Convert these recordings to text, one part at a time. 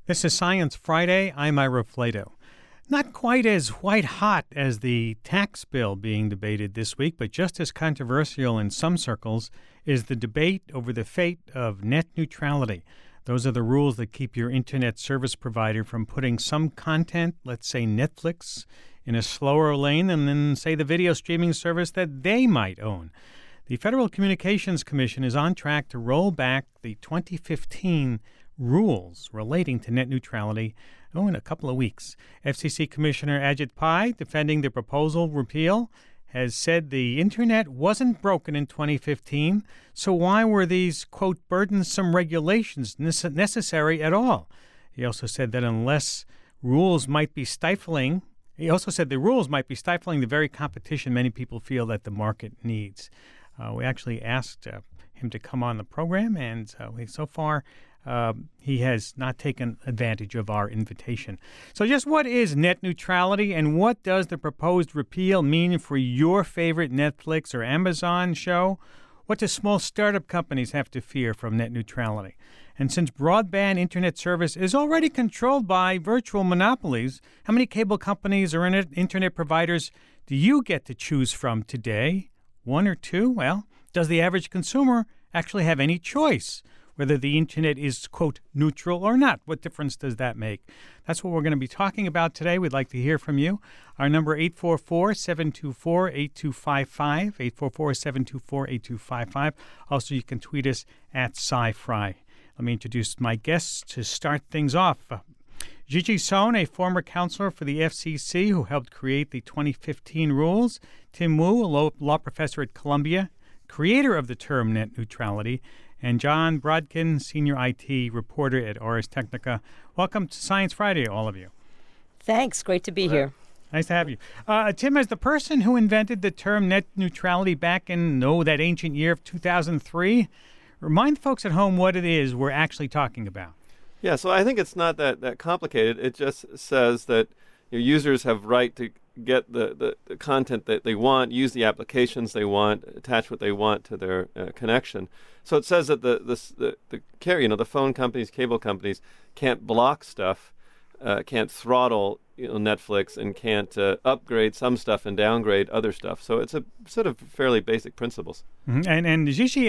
This is Science Friday. I'm Ira Flato. Not quite as white hot as the tax bill being debated this week, but just as controversial in some circles is the debate over the fate of net neutrality. Those are the rules that keep your internet service provider from putting some content, let's say Netflix, in a slower lane than, say, the video streaming service that they might own. The Federal Communications Commission is on track to roll back the 2015 rules relating to net neutrality in a couple of weeks. FCC Commissioner Ajit Pai, defending the proposal repeal, has said the internet wasn't broken in 2015, so why were these, quote, burdensome regulations necessary at all? He also said that the rules might be stifling the very competition many people feel that the market needs. We actually asked him to come on the program, and so far he has not taken advantage of our invitation. So just what is net neutrality, and what does the proposed repeal mean for your favorite Netflix or Amazon show? What do small startup companies have to fear from net neutrality? And since broadband internet service is already controlled by virtual monopolies, how many cable companies or internet providers do you get to choose from today? One or two? Well, does the average consumer actually have any choice whether the internet is, quote, neutral or not? What difference does that make? That's what we're going to be talking about today. We'd like to hear from you. Our number 844-724-8255, 844-724-8255. Also, you can tweet us at SciFri. Let me introduce my guests to start things off. Gigi Sohn, a former counselor for the FCC who helped create the 2015 rules. Tim Wu, a law professor at Columbia, creator of the term net neutrality. And John Brodkin, senior IT reporter at Ars Technica. Welcome to Science Friday, all of you. Thanks. Great to be here. Nice to have you. Tim, as the person who invented the term net neutrality back in, that ancient year of 2003, remind folks at home what it is we're actually talking about. Yeah, so I think it's not that complicated. It just says that your users have right to get the content that they want, use the applications they want, attach what they want to their connection. So it says that the carrier, the phone companies, cable companies can't block stuff, can't throttle Netflix, and can't upgrade some stuff and downgrade other stuff. So it's a sort of fairly basic principles. Mm-hmm. And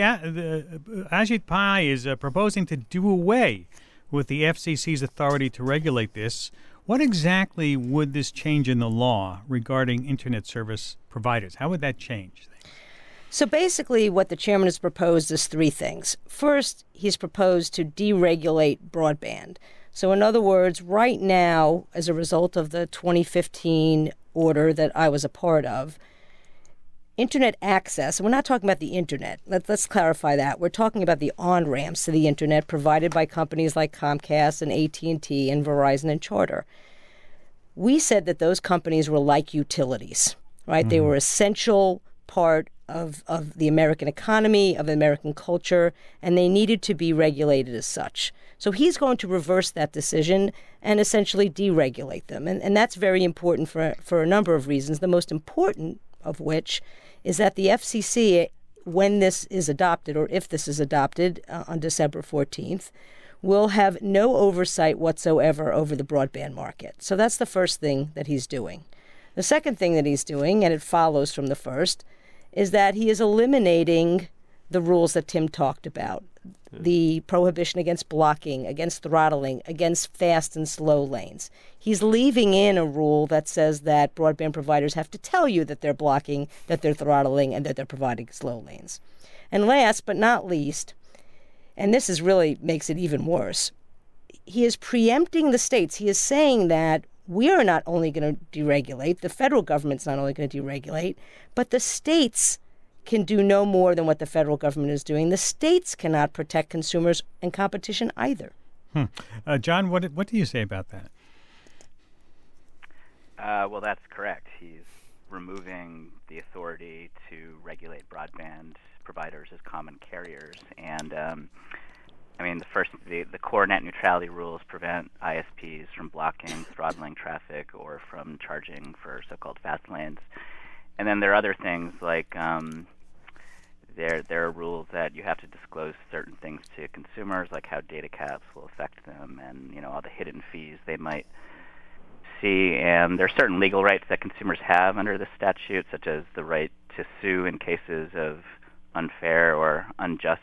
Ajit Pai is proposing to do away with the FCC's authority to regulate this. What exactly would this change in the law regarding internet service providers? How would that change? So basically what the chairman has proposed is three things. First, he's proposed to deregulate broadband. So in other words, right now, as a result of the 2015 order that I was a part of, internet access, and we're not talking about the internet. Let's clarify that. We're talking about the on-ramps to the internet provided by companies like Comcast and AT&T and Verizon and Charter. We said that those companies were like utilities, right? Mm-hmm. They were essential part of the American economy, of the American culture, and they needed to be regulated as such. So he's going to reverse that decision and essentially deregulate them. And that's very important for a number of reasons, the most important of which is that the FCC, when this is adopted, or if this is adopted on December 14th, will have no oversight whatsoever over the broadband market. So that's the first thing that he's doing. The second thing that he's doing, and it follows from the first, is that he is eliminating the rules that Tim talked about. The prohibition against blocking, against throttling, against fast and slow lanes. He's leaving in a rule that says that broadband providers have to tell you that they're blocking, that they're throttling, and that they're providing slow lanes. And last but not least, and this is really makes it even worse, he is preempting the states. He is saying that we are not only going to deregulate, the federal government's not only going to deregulate, but the states can do no more than what the federal government is doing. The states cannot protect consumers and competition either. John, what do you say about that? Well, that's correct. He's removing the authority to regulate broadband providers as common carriers. And, the core net neutrality rules prevent ISPs from blocking, throttling traffic, or from charging for so-called fast lanes. And then there are other things like There are rules that you have to disclose certain things to consumers, like how data caps will affect them, and all the hidden fees they might see. And there are certain legal rights that consumers have under the statute, such as the right to sue in cases of unfair or unjust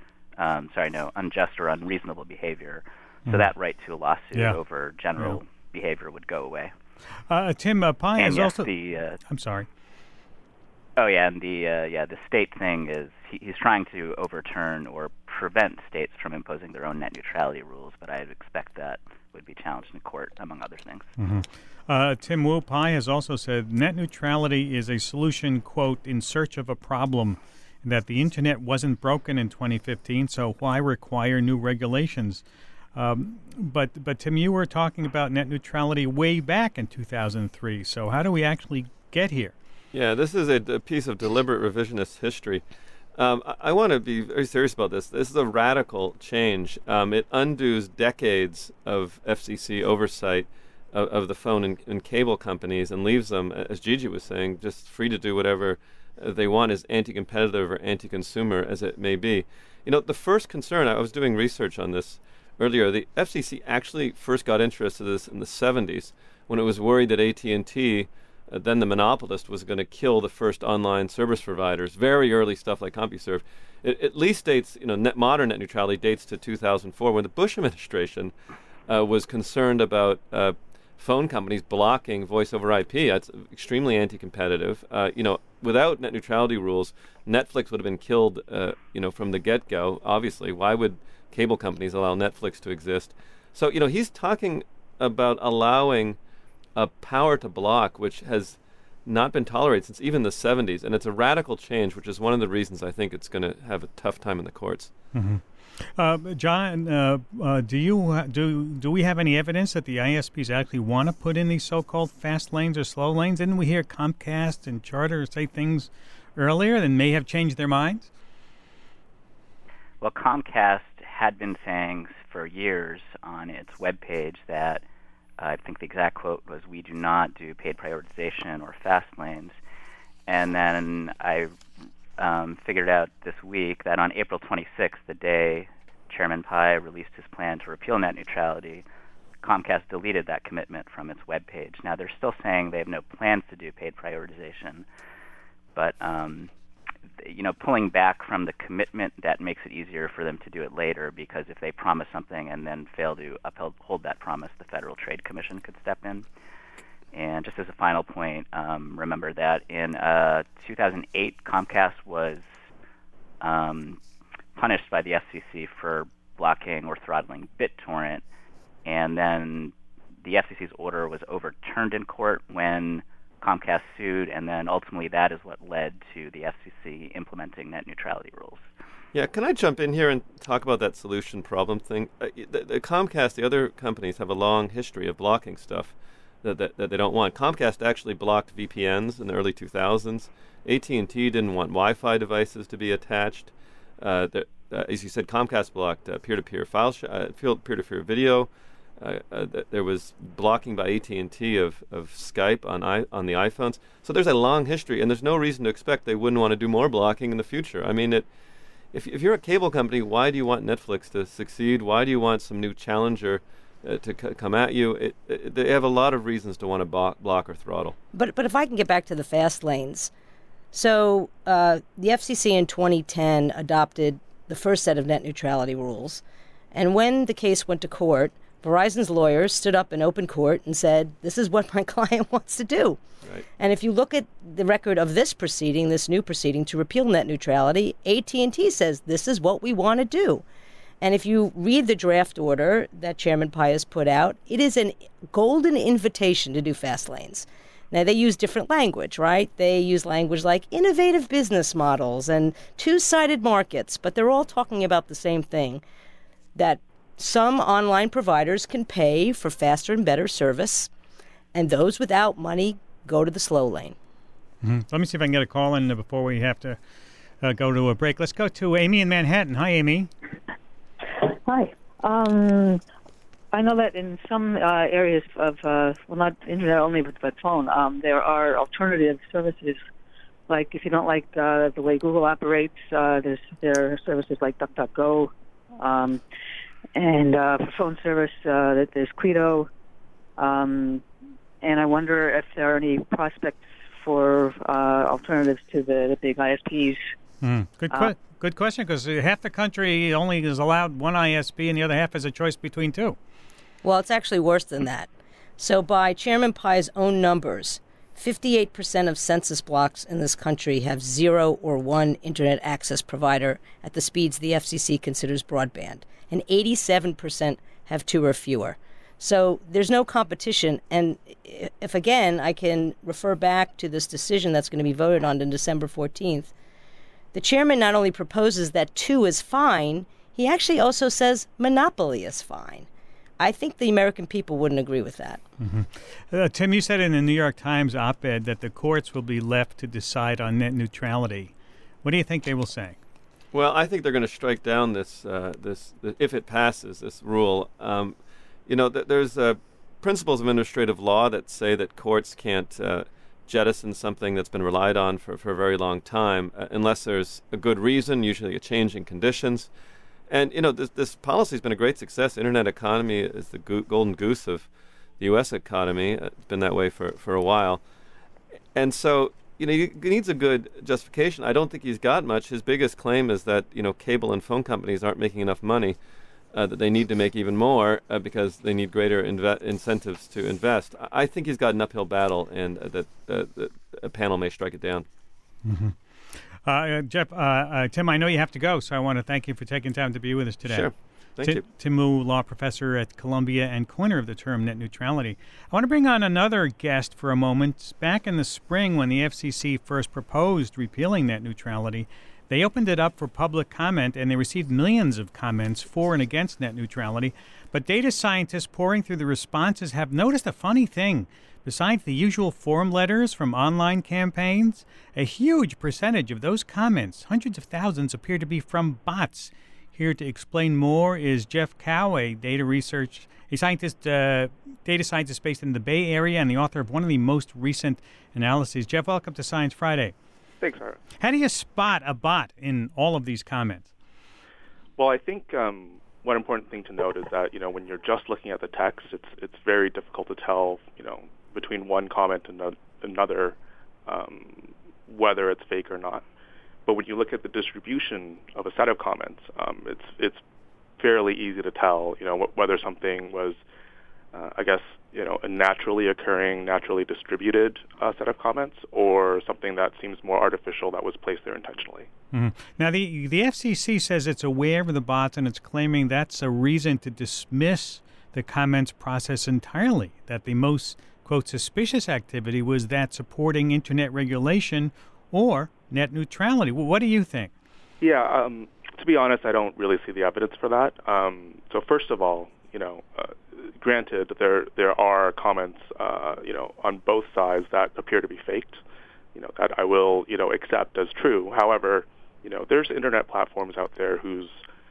or unreasonable behavior. So that right to a lawsuit over general behavior would go away. Tim Pye and is yes, also. I'm sorry. Oh yeah, and the state thing is he's trying to overturn or prevent states from imposing their own net neutrality rules, but I'd expect that would be challenged in court, among other things. Mm-hmm. Tim Wu Pye has also said net neutrality is a solution, quote, in search of a problem, and that the internet wasn't broken in 2015, so why require new regulations? But Tim, you were talking about net neutrality way back in 2003. So how do we actually get here? Yeah, this is a piece of deliberate revisionist history. I want to be very serious about this. This is a radical change. It undoes decades of FCC oversight of the phone and cable companies and leaves them, as Gigi was saying, just free to do whatever they want, as anti-competitive or anti-consumer as it may be. The first concern, I was doing research on this earlier, the FCC actually first got interested in this in the 70s when it was worried that AT&T, then the monopolist, was going to kill the first online service providers. Very early stuff like CompuServe. It at least dates, modern net neutrality dates to 2004 when the Bush administration was concerned about phone companies blocking voice over IP. That's extremely anti-competitive. Without net neutrality rules, Netflix would have been killed, from the get-go. Obviously, why would cable companies allow Netflix to exist? So, he's talking about allowing a power to block, which has not been tolerated since even the 70s, and it's a radical change, which is one of the reasons I think it's going to have a tough time in the courts. Mm-hmm. John, do we have any evidence that the ISPs actually want to put in these so-called fast lanes or slow lanes? Didn't we hear Comcast and Charter say things earlier that may have changed their minds? Well, Comcast had been saying for years on its webpage that I think the exact quote was, "We do not do paid prioritization or fast lanes." And then I figured out this week that on April 26th, the day Chairman Pye released his plan to repeal net neutrality, Comcast deleted that commitment from its webpage. Now, they're still saying they have no plans to do paid prioritization, but pulling back from the commitment, that makes it easier for them to do it later, because if they promise something and then fail to uphold that promise, the Federal Trade Commission could step in. And just as a final point, remember that in 2008, Comcast was punished by the FCC for blocking or throttling BitTorrent, and then the FCC's order was overturned in court when Comcast sued, and then ultimately that is what led to the FCC implementing net neutrality rules. Yeah, can I jump in here and talk about that solution problem thing? The Comcast, the other companies, have a long history of blocking stuff that they don't want. Comcast actually blocked VPNs in the early 2000s. AT&T didn't want Wi-Fi devices to be attached. As you said, Comcast blocked peer-to-peer peer-to-peer video. There was blocking by AT&T of Skype on the iPhones. So there's a long history, and there's no reason to expect they wouldn't want to do more blocking in the future. I mean, if you're a cable company, why do you want Netflix to succeed? Why do you want some new challenger to come at you? They have a lot of reasons to want to block or throttle. But if I can get back to the fast lanes. So the FCC in 2010 adopted the first set of net neutrality rules. And when the case went to court, Verizon's lawyers stood up in open court and said, "This is what my client wants to do." Right. And if you look at the record of this proceeding, this new proceeding to repeal net neutrality, AT&T says this is what we want to do. And if you read the draft order that Chairman Pye has put out, it is a golden invitation to do fast lanes. Now, they use different language, right? They use language like innovative business models and two-sided markets, but they're all talking about the same thing, that some online providers can pay for faster and better service, and those without money go to the slow lane. Mm-hmm. Let me see if I can get a call in before we have to go to a break. Let's go to Amy in Manhattan. Hi, Amy. Hi. I know that in some areas of, not internet only, but phone, there are alternative services Like if you don't like the way Google operates, there are services like DuckDuckGo, and for phone service, there's Credo. And I wonder if there are any prospects for alternatives to the big ISPs. Good question, because half the country only is allowed one ISP and the other half has a choice between two. Well, it's actually worse than that. So by Chairman Pai's own numbers, 58% of census blocks in this country have 0 or 1 internet access provider at the speeds the FCC considers broadband, and 87% have 2 or fewer. So there's no competition, and if, again, I can refer back to this decision that's going to be voted on December 14th, the chairman not only proposes that 2 is fine, he actually also says monopoly is fine. I think the American people wouldn't agree with that. Mm-hmm. Tim, you said in the New York Times op-ed that the courts will be left to decide on net neutrality. What do you think they will say? Well, I think they're going to strike down this if it passes, this rule. There's principles of administrative law that say that courts can't jettison something that's been relied on for a very long time unless there's a good reason, usually a change in conditions. And, this policy has been a great success. Internet economy is the golden goose of the U.S. economy. It's been that way for a while. And so, he needs a good justification. I don't think he's got much. His biggest claim is that, cable and phone companies aren't making enough money, that they need to make even more because they need greater incentives to invest. I think he's got an uphill battle, and that a panel may strike it down. Mm-hmm. Jeff, Tim, I know you have to go, so I want to thank you for taking time to be with us today. Sure. Thank you. Tim Wu, law professor at Columbia and coiner of the term net neutrality. I want to bring on another guest for a moment. Back in the spring, when the FCC first proposed repealing net neutrality, they opened it up for public comment, and they received millions of comments for and against net neutrality. But data scientists pouring through the responses have noticed a funny thing. Besides the usual form letters from online campaigns, a huge percentage of those comments, hundreds of thousands, appear to be from bots. Here to explain more is Jeff Kao, a data scientist based in the Bay Area and the author of one of the most recent analyses. Jeff, welcome to Science Friday. Thanks, Ira. How do you spot a bot in all of these comments? Well, I think one important thing to note is that, when you're just looking at the text, it's very difficult to tell, between one comment and another whether it's fake or not. But when you look at the distribution of a set of comments, it's fairly easy to tell, whether something was, a naturally occurring, naturally distributed set of comments, or something that seems more artificial that was placed there intentionally. Mm-hmm. Now, the FCC says it's aware of the bots, and it's claiming that's a reason to dismiss the comments process entirely, that the most, quote, suspicious activity was that supporting internet regulation or net neutrality. Well, what do you think? Yeah, to be honest, I don't really see the evidence for that. So first of all, granted, there are comments, on both sides that appear to be faked, that I will, accept as true. However, there's internet platforms out there whose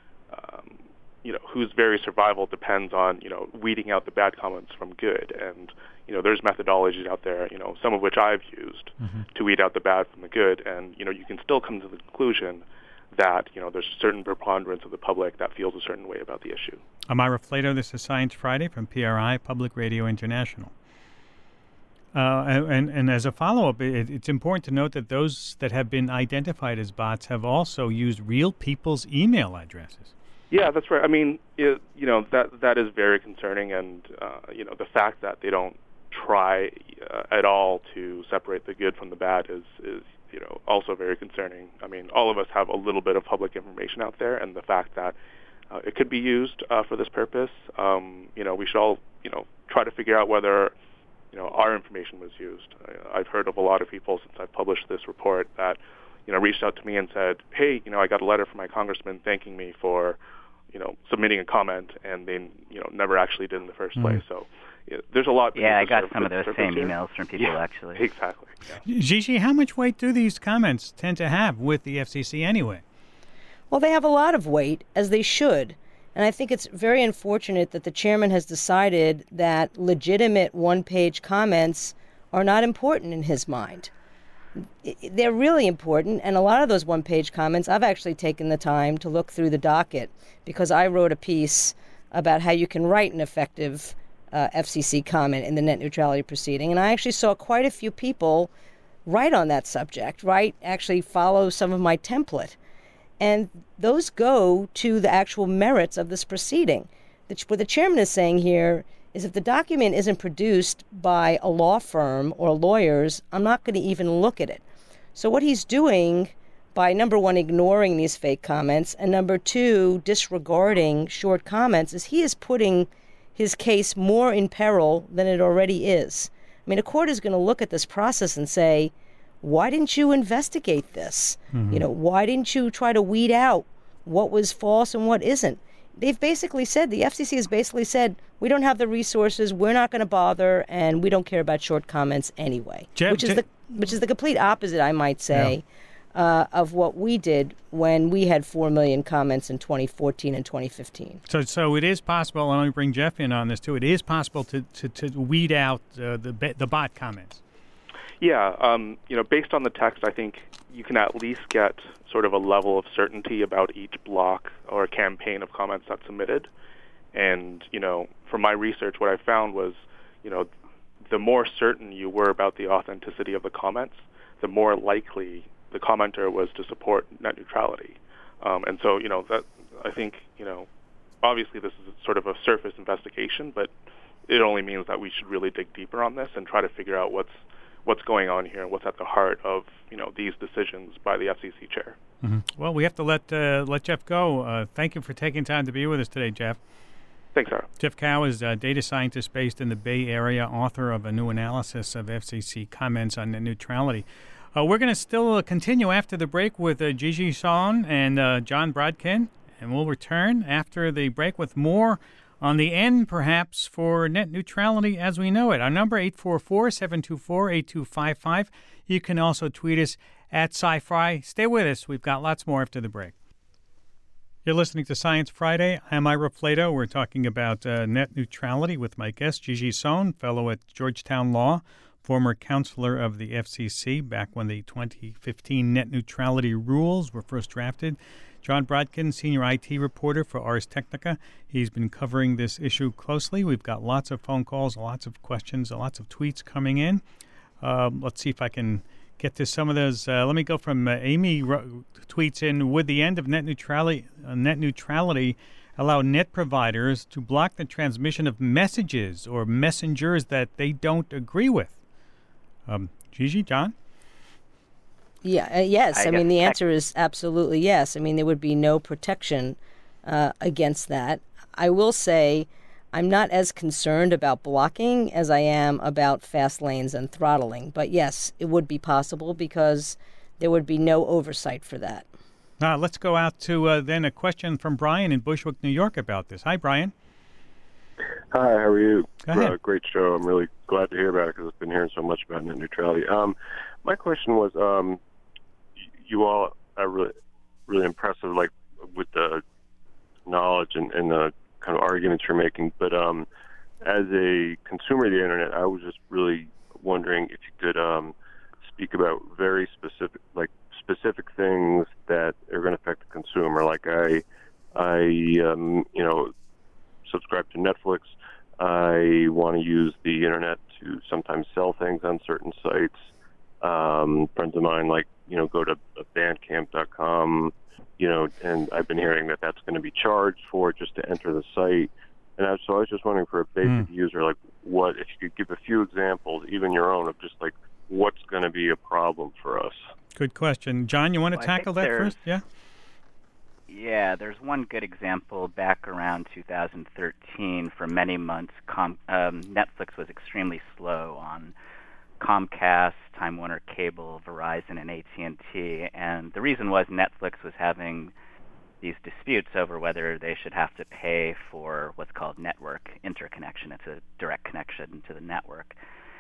very survival depends on, weeding out the bad comments from good. And, there's methodologies out there, some of which I've used to weed out the bad from the good. And, you can still come to the conclusion that, there's a certain preponderance of the public that feels a certain way about the issue. I'm Ira Flato. This is Science Friday from PRI, Public Radio International. And as a follow-up, it's important to note that those that have been identified as bots have also used real people's email addresses. Yeah, that's right. I mean, that is very concerning, and the fact that they don't try at all to separate the good from the bad is also very concerning. I mean, all of us have a little bit of public information out there, and the fact that it could be used for this purpose, we should all try to figure out whether our information was used. I've heard of a lot of people since I've published this report that reached out to me and said, hey, I got a letter from my congressman thanking me for submitting a comment, and they never actually did in the first place. So there's a lot. Yeah, I got some of those same emails from people, actually. Exactly. Yeah. Gigi, how much weight do these comments tend to have with the FCC anyway? Well, they have a lot of weight, as they should. And I think it's very unfortunate that the chairman has decided that legitimate one-page comments are not important in his mind. they're really important, and a lot of those one-page comments, I've actually taken the time to look through the docket because I wrote a piece about how you can write an effective FCC comment in the net neutrality proceeding, and I actually saw quite a few people write on that subject, actually follow some of my template, and those go to the actual merits of this proceeding. What the chairman is saying here is if the document isn't produced by a law firm or lawyers, I'm not going to even look at it. So what he's doing by, number one, ignoring these fake comments, and number two, disregarding short comments, is he is putting his case more in peril than it already is. I mean, a court is going to look at this process and say, why didn't you investigate this? Mm-hmm. Why didn't you try to weed out what was false and what isn't? They've basically said, the FCC has basically said, we don't have the resources, we're not going to bother, and we don't care about short comments anyway. Which is the complete opposite, I might say, of what we did when we had 4 million comments in 2014 and 2015. So it is possible, and let me bring Jeff in on this too, it is possible to weed out the bot comments. Yeah, based on the text, I think you can at least get sort of a level of certainty about each block or campaign of comments that's submitted. And, from my research, what I found was, the more certain you were about the authenticity of the comments, the more likely the commenter was to support net neutrality. And so, that I think, obviously this is sort of a surface investigation, but it only means that we should really dig deeper on this and try to figure out what's going on here and what's at the heart of these decisions by the FCC chair. Mm-hmm. Well, we have to let Jeff go. Thank you for taking time to be with us today, Jeff. Thanks, Sarah. Jeff Cao is a data scientist based in the Bay Area, author of a new analysis of FCC comments on net neutrality. We're going to still continue after the break with Gigi Sohn and John Brodkin, and we'll return after the break with more on the end, perhaps, for net neutrality as we know it. Our number, 844-724-8255. You can also tweet us at SciFri. Stay with us. We've got lots more after the break. You're listening to Science Friday. I'm Ira Flato. We're talking about net neutrality with my guest, Gigi Sohn, fellow at Georgetown Law, former counselor of the FCC back when the 2015 net neutrality rules were first drafted. John Brodkin, senior IT reporter for Ars Technica. He's been covering this issue closely. We've got lots of phone calls, lots of questions, lots of tweets coming in. Let's see if I can get to some of those. Let me go from Amy tweets in, would the end of net neutrality allow net providers to block the transmission of messages or messengers that they don't agree with? Gigi, John? Yes. I mean, the answer is absolutely yes. I mean, there would be no protection against that. I will say I'm not as concerned about blocking as I am about fast lanes and throttling. But yes, it would be possible because there would be no oversight for that. Now, let's go out to then a question from Brian in Bushwick, New York about this. Hi, Brian. Hi, how are you? Go ahead. Great show. I'm really glad to hear about it because I've been hearing so much about net neutrality. My question was, you all are really, really impressive, like with the knowledge and the kind of arguments you're making. But as a consumer of the internet, I was just really wondering if you could speak about very specific things that are going to affect the consumer. Like I subscribe to Netflix. I want to use the internet to sometimes sell things on certain sites. Friends of mine go to bandcamp.com, and I've been hearing that that's going to be charged for just to enter the site. And so I was just wondering for a basic user, if you could give a few examples, even your own, of just what's going to be a problem for us. Good question. John, you want to tackle that first? Yeah. Yeah, there's one good example back around 2013. For many months, Netflix was extremely slow on Comcast, Time Warner Cable, Verizon, and AT&T. And the reason was Netflix was having these disputes over whether they should have to pay for what's called network interconnection. It's a direct connection to the network.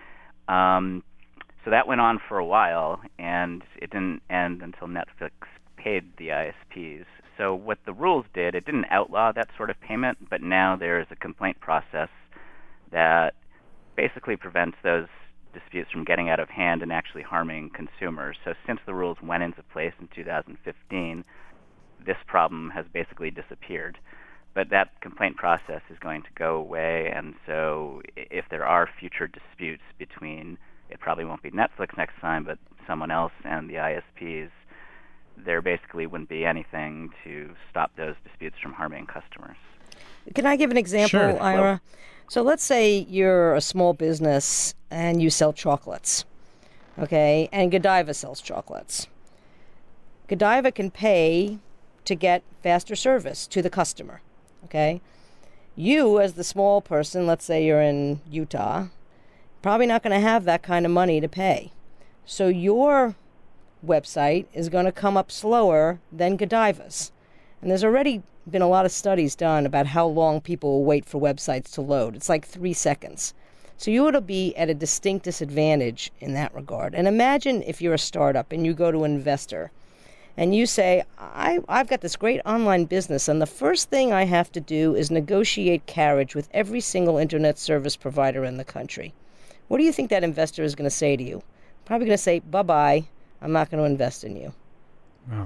So that went on for a while, and it didn't end until Netflix paid the ISPs. So what the rules did, it didn't outlaw that sort of payment, but now there is a complaint process that basically prevents those disputes from getting out of hand and actually harming consumers. So since the rules went into place in 2015, this problem has basically disappeared. But that complaint process is going to go away, and so if there are future disputes between, it probably won't be Netflix next time, but someone else and the ISPs, there basically wouldn't be anything to stop those disputes from harming customers. Can I give an example, Sure. Ira? Well, So let's say you're a small business and you sell chocolates, okay? And Godiva sells chocolates. Godiva can pay to get faster service to the customer, okay? You, as the small person, let's say you're in Utah, probably not going to have that kind of money to pay. So your website is going to come up slower than Godiva's. And there's already been a lot of studies done about how long people will wait for websites to load. It's like 3 seconds. So you would be at a distinct disadvantage in that regard. And imagine if you're a startup and you go to an investor and you say, I've got this great online business, and the first thing I have to do is negotiate carriage with every single internet service provider in the country. What do you think that investor is going to say to you? Probably going to say, bye-bye, I'm not going to invest in you. Wow.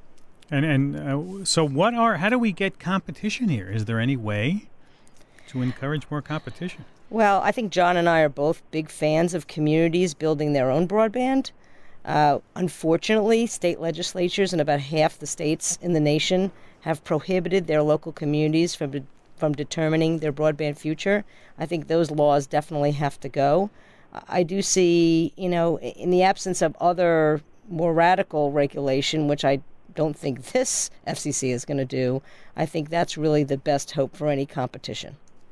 So how do we get competition here? Is there any way to encourage more competition? Well, I think John and I are both big fans of communities building their own broadband. Unfortunately, state legislatures in about half the states in the nation have prohibited their local communities from determining their broadband future. I think those laws definitely have to go. I do see, in the absence of other more radical regulation, which I don't think this FCC is going to do, I think that's really the best hope for any competition.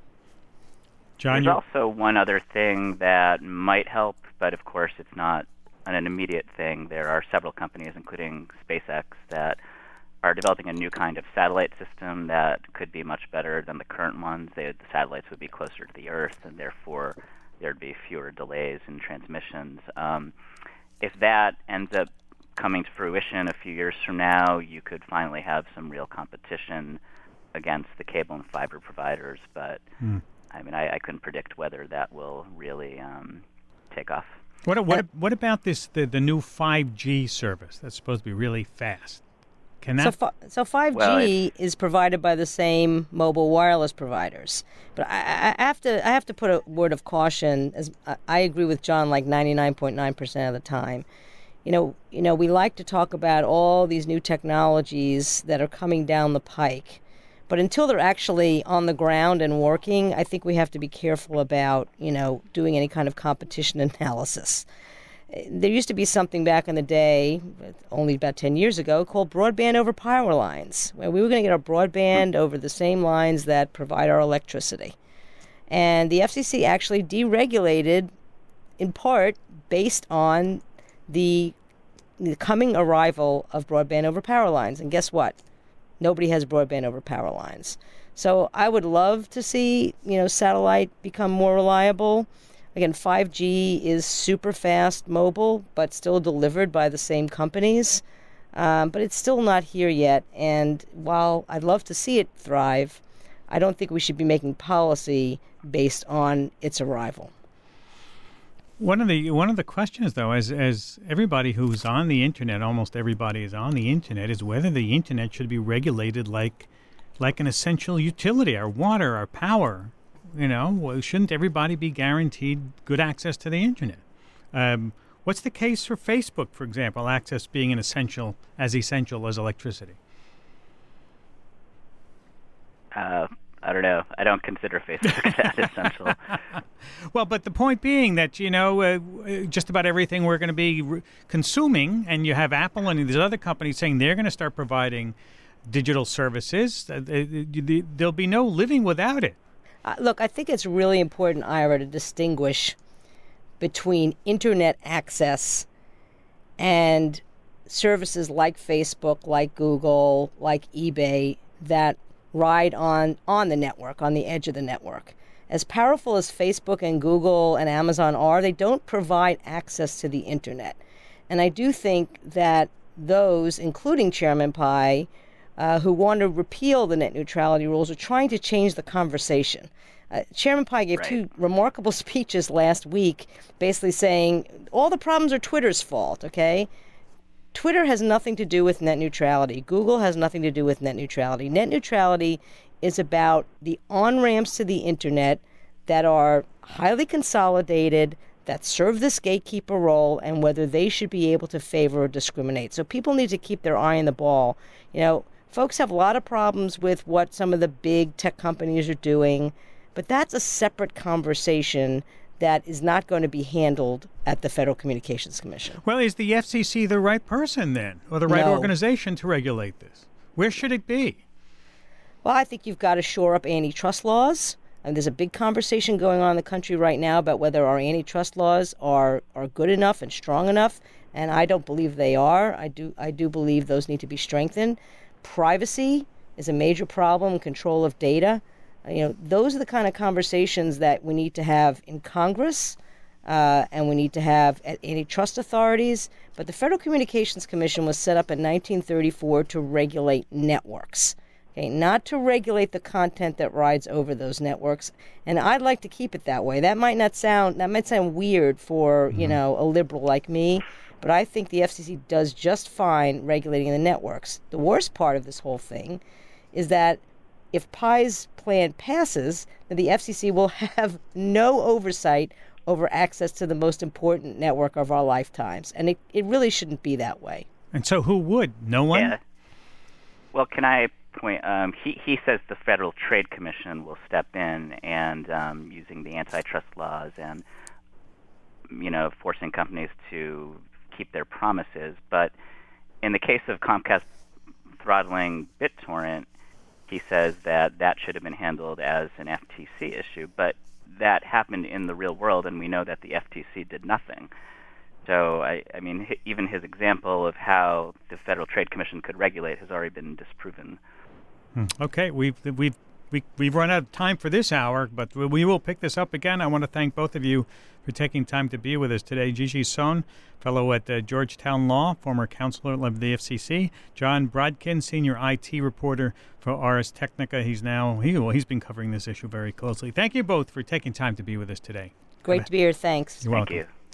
John, there's also one other thing that might help, but of course it's not an immediate thing. There are several companies, including SpaceX, that are developing a new kind of satellite system that could be much better than the current ones. The satellites would be closer to the Earth, and therefore there'd be fewer delays in transmissions. If that ends up coming to fruition a few years from now, you could finally have some real competition against the cable and fiber providers. But I mean, I couldn't predict whether that will really take off. What about the new 5G service that's supposed to be really fast? Can that? So 5G is provided by the same mobile wireless providers, but I have to put a word of caution. As I agree with John, like 99.9% of the time. We like to talk about all these new technologies that are coming down the pike, but until they're actually on the ground and working, I think we have to be careful about, doing any kind of competition analysis. There used to be something back in the day, only about 10 years ago, called broadband over power lines, where we were going to get our broadband over the same lines that provide our electricity. And the FCC actually deregulated, in part, based on the coming arrival of broadband over power lines. And guess what? Nobody has broadband over power lines. So I would love to see, satellite become more reliable. Again, 5G is super fast mobile, but still delivered by the same companies. But it's still not here yet. And while I'd love to see it thrive, I don't think we should be making policy based on its arrival. One of the questions, though, as everybody who's on the internet, almost everybody is on the internet, is whether the internet should be regulated like an essential utility, our water, our power. Shouldn't everybody be guaranteed good access to the internet? What's the case for Facebook, for example, access being essential as electricity? I don't know. I don't consider Facebook that essential. Well, but the point being that, just about everything we're going to be consuming, and you have Apple and these other companies saying they're going to start providing digital services, there'll be no living without it. Look, I think it's really important, Ira, to distinguish between internet access and services like Facebook, like Google, like eBay that ride on the network, on the edge of the network. As powerful as Facebook and Google and Amazon are, they don't provide access to the internet. And I do think that those, including Chairman Pai, who want to repeal the net neutrality rules, are trying to change the conversation. Chairman Pai gave two remarkable speeches last week, basically saying all the problems are Twitter's fault, okay? Twitter has nothing to do with net neutrality. Google has nothing to do with net neutrality. Net neutrality is about the on-ramps to the internet that are highly consolidated, that serve this gatekeeper role, and whether they should be able to favor or discriminate. So people need to keep their eye on the ball. You know, folks have a lot of problems with what some of the big tech companies are doing, but that's a separate conversation that is not going to be handled at the Federal Communications Commission. Well, is the FCC the right person then, or the right organization to regulate this? Where should it be? Well, I think you've got to shore up antitrust laws. And there's a big conversation going on in the country right now about whether our antitrust laws are good enough and strong enough, and I don't believe they are. I do believe those need to be strengthened. Privacy is a major problem, control of data. Those are the kind of conversations that we need to have in Congress, and we need to have at antitrust authorities. But the Federal Communications Commission was set up in 1934 to regulate networks. Okay, not to regulate the content that rides over those networks, and I'd like to keep it that way. That might sound weird for a liberal like me, but I think the FCC does just fine regulating the networks. The worst part of this whole thing is that if Pai's plan passes, then the FCC will have no oversight over access to the most important network of our lifetimes, and it really shouldn't be that way. And so, who would? No one? Yeah. Well, can I point? He says the Federal Trade Commission will step in and using the antitrust laws and forcing companies to keep their promises. But in the case of Comcast throttling BitTorrent, he says that should have been handled as an FTC issue. But that happened in the real world, and we know that the FTC did nothing. So, I mean, even his example of how the Federal Trade Commission could regulate has already been disproven. Okay, we've run out of time for this hour, but we will pick this up again. I want to thank both of you for taking time to be with us today. Gigi Sohn, fellow at Georgetown Law, former counselor of the FCC. John Brodkin, senior IT reporter for Ars Technica. He's been covering this issue very closely. Thank you both for taking time to be with us today. Great to be here. Thanks. You're welcome. Thank you.